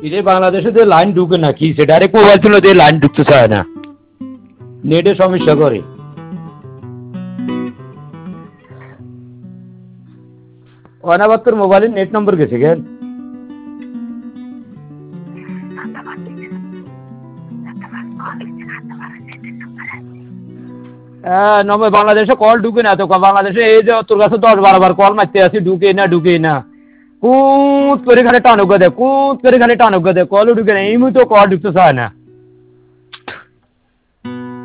ইরে বাংলাদেশে যে লাইন ঢুকে না কি সে ডাইরেক্ট মোবাইল ছিল যে লাইন ঢুকতে চায় না, নেটে সমস্যা করে। অনাবার তোর মোবাইলের নেট নম্বর গেছে কেন? নম্বর বাংলাদেশে কল ঢুকে না তো, বাংলাদেশে এই যে তোর কাছে 10-12 বার কল মারতে আসি, ঢুকে না কুত করে খালি টানুক দে, কুত করে খালি টানুক দে, কলও ঢুকে না, এই মুহূর্তে কল ঢুকতে চায় না।